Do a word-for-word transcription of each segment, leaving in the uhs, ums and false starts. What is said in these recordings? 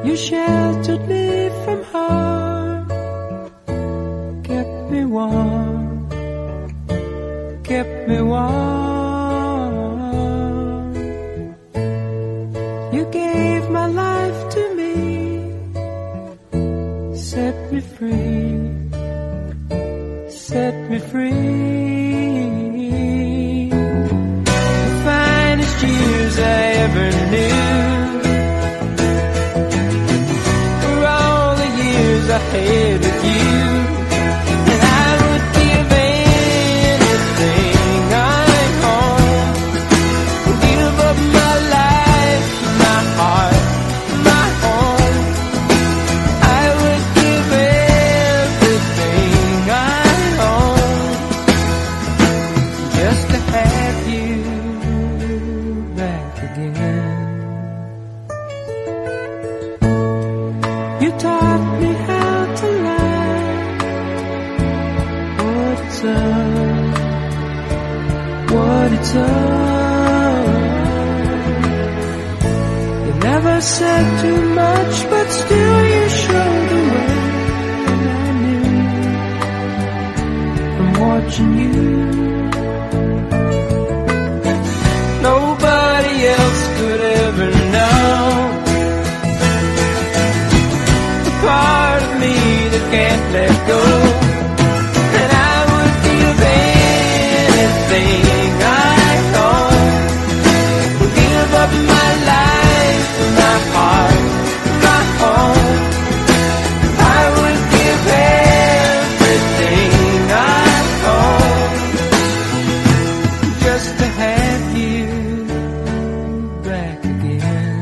You sheltered me from harm, kept me warm, kept me warm. You gave my life to me, set me free, set me free. The finest years I ever knew, for all the years I had with you. And I would give anything I own, give up my life, my heart, my home. I would give everything I own just to have you back again. You taught me how to love, what it's up, what it's up. You never said too much, but still you showed the way. And I knew from watching you, nobody else could ever know the part of me that can't let go. And I would give anything I own, give up my life, my heart, my home. I would give everything I own just to have you back again.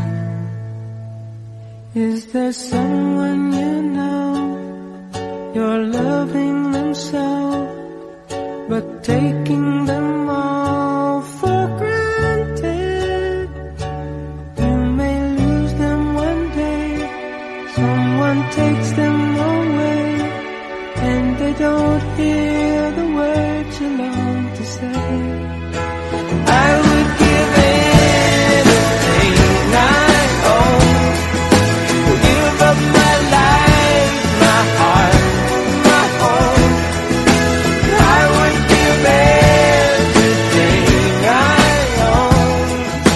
Is there someone you know, you're loving them so, but taking them all for granted? You may lose them one day, someone takes them away, and they don't hear the words you long to say. I would give anything I own, give up my life, my heart, my home. I would give everything I own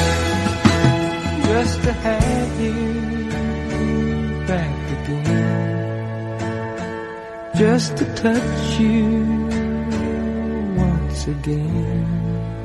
just to have you back again, just to touch you once again.